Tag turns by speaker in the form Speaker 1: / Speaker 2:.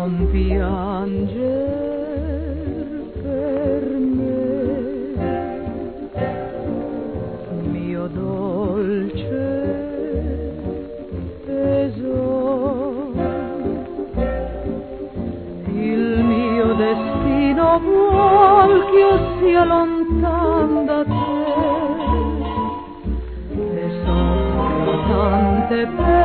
Speaker 1: non pianger per me, mio dolce tesoro. Il mio destino vuol ch'io sia lontan da te e soffro tante pene